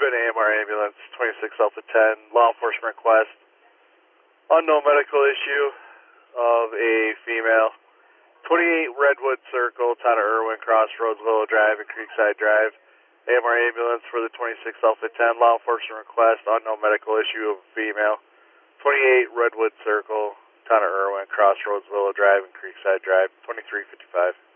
been AMR ambulance 26 Alpha 10, law enforcement request, unknown medical issue of a female, 28 Redwood Circle, town of Irwin, Crossroads, Willow Drive, and Creekside Drive. AMR ambulance for the 26 Alpha 10, law enforcement request, unknown medical issue of a female, 28 Redwood Circle, town of Irwin, Crossroads, Willow Drive, and Creekside Drive, 2355.